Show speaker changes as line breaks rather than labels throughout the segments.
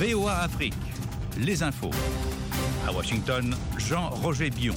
VOA Afrique, les infos. À Washington, Jean-Roger Bion.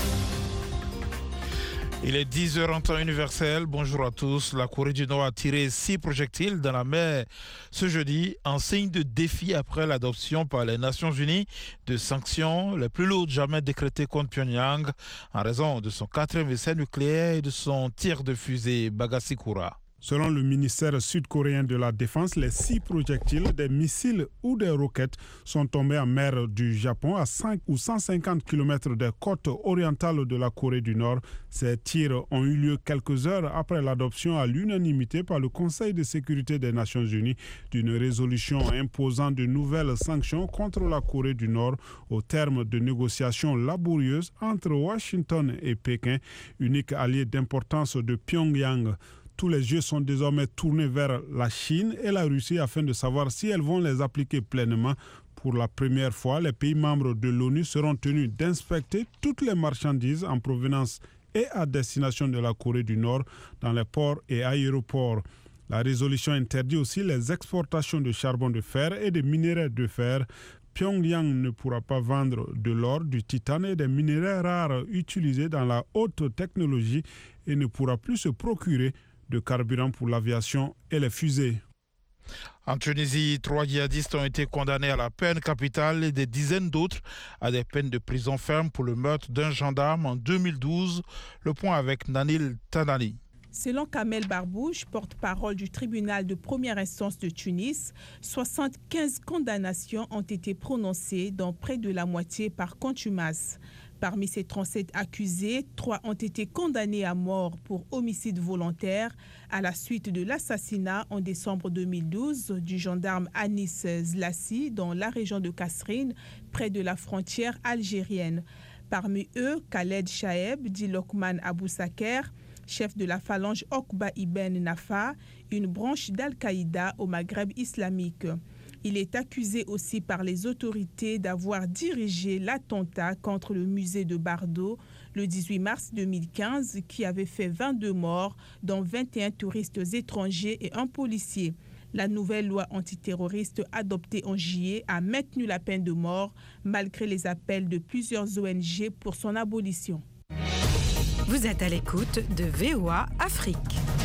Il est 10h en temps universel. Bonjour à tous. La Corée du Nord a tiré 6 projectiles dans la mer ce jeudi en signe de défi après l'adoption par les Nations Unies de sanctions les plus lourdes jamais décrétées contre Pyongyang en raison de son 4e essai nucléaire et de son tir de fusée Bagasikura.
Selon le ministère sud-coréen de la Défense, les 6 projectiles, des missiles ou des roquettes sont tombés en mer du Japon à 5 ou 150 km des côtes orientales de la Corée du Nord. Ces tirs ont eu lieu quelques heures après l'adoption à l'unanimité par le Conseil de sécurité des Nations Unies d'une résolution imposant de nouvelles sanctions contre la Corée du Nord au terme de négociations laborieuses entre Washington et Pékin, unique allié d'importance de Pyongyang. Tous les yeux sont désormais tournés vers la Chine et la Russie afin de savoir si elles vont les appliquer pleinement. Pour la première fois, les pays membres de l'ONU seront tenus d'inspecter toutes les marchandises en provenance et à destination de la Corée du Nord dans les ports et aéroports. La résolution interdit aussi les exportations de charbon de fer et de minerais de fer. Pyongyang ne pourra pas vendre de l'or, du titane et des minerais rares utilisés dans la haute technologie et ne pourra plus se procurer de carburant pour l'aviation et les fusées.
En Tunisie, 3 djihadistes ont été condamnés à la peine capitale et des dizaines d'autres à des peines de prison ferme pour le meurtre d'un gendarme en 2012. Le point avec Nanil Tanani.
Selon Kamel Barbouche, porte-parole du tribunal de première instance de Tunis, 75 condamnations ont été prononcées, dont près de la moitié par contumace. Parmi ces 37 accusés, 3 ont été condamnés à mort pour homicide volontaire à la suite de l'assassinat en décembre 2012 du gendarme Anis Zlassi dans la région de Kasserine, près de la frontière algérienne. Parmi eux, Khaled Chaeb, dit Lokman Abou Saker, chef de la phalange Okba Ibn Nafa, une branche d'Al-Qaïda au Maghreb islamique. Il est accusé aussi par les autorités d'avoir dirigé l'attentat contre le musée de Bardo le 18 mars 2015 qui avait fait 22 morts, dont 21 touristes étrangers et un policier. La nouvelle loi antiterroriste adoptée en juillet a maintenu la peine de mort malgré les appels de plusieurs ONG pour son abolition.
Vous êtes à l'écoute de VOA Afrique.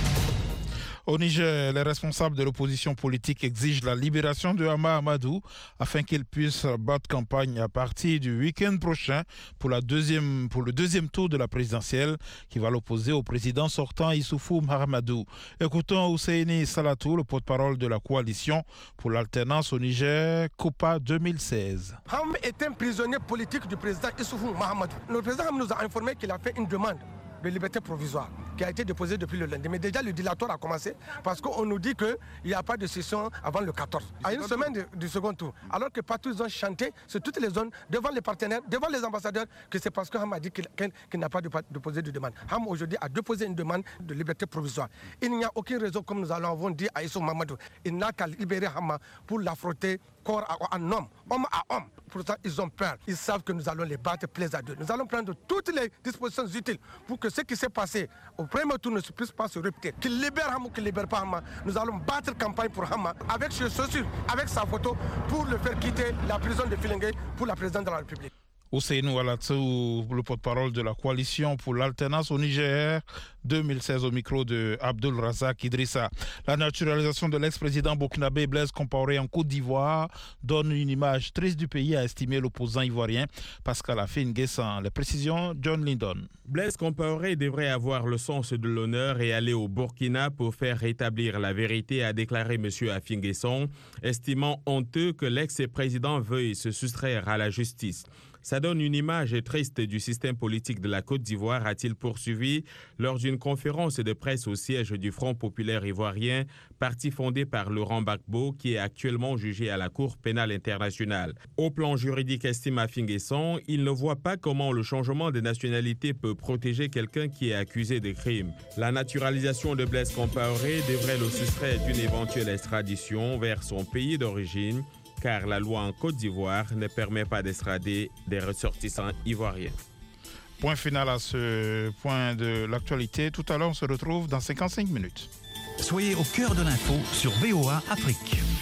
Au Niger, les responsables de l'opposition politique exigent la libération de Hama Amadou afin qu'il puisse battre campagne à partir du week-end prochain pour le deuxième tour de la présidentielle qui va l'opposer au président sortant Issoufou Mahamadou. Écoutons Husseini Salatou, le porte-parole de la coalition pour l'alternance au Niger, COPA 2016.
Ham est un prisonnier politique du président Issoufou Mahamadou. Le président nous a informé qu'il a fait une demande de liberté provisoire qui a été déposée depuis le lundi. Mais déjà, le dilatoire a commencé parce qu'on nous dit qu'il n'y a pas de session avant le 14. À une semaine du second tour. Alors que partout, ils ont chanté sur toutes les zones, devant les partenaires, devant les ambassadeurs, que c'est parce que Ham a dit qu'il n'a pas déposé de demande. Ham, aujourd'hui, a déposé une demande de liberté provisoire. Il n'y a aucune raison, comme nous avons dit à Issou Mamadou, il n'a qu'à libérer Hama pour l'affronter corps à homme à homme. Pourtant, ils ont peur. Ils savent que nous allons les battre plaise à deux. Nous allons prendre toutes les dispositions utiles pour que ce qui s'est passé au premier tour ne puisse pas se répéter. Qu'il libère Hama ou qu'il ne libère pas Hama, nous allons battre campagne pour Hama avec ses chaussures, avec sa photo, pour le faire quitter la prison de Filengue pour la présidence de la République.
Ousseinou Alatsou, le porte-parole de la coalition pour l'alternance au Niger, 2016 au micro de Abdul Razak Idrissa. La naturalisation de l'ex-président burkinabé Blaise Compaoré en Côte d'Ivoire donne une image triste du pays, a estimé l'opposant ivoirien Pascal Affi-N'Guessan. Les précisions, John Lindon.
Blaise Compaoré devrait avoir le sens de l'honneur et aller au Burkina pour faire rétablir la vérité, a déclaré M. Affi-N'Guessan, estimant honteux que l'ex-président veuille se soustraire à la justice. Ça donne une image triste du système politique de la Côte d'Ivoire, a-t-il poursuivi lors d'une conférence de presse au siège du Front populaire ivoirien, parti fondé par Laurent Gbagbo, qui est actuellement jugé à la Cour pénale internationale. Au plan juridique, estime Affi-N'Guessan, il ne voit pas comment le changement de nationalité peut protéger quelqu'un qui est accusé de crime. La naturalisation de Blaise Compaoré devrait le soustraire d'une éventuelle extradition vers son pays d'origine, car la loi en Côte d'Ivoire ne permet pas d'extrader des ressortissants ivoiriens.
Point final à ce point de l'actualité. Tout à l'heure, on se retrouve dans 55 minutes.
Soyez au cœur de l'info sur VOA Afrique.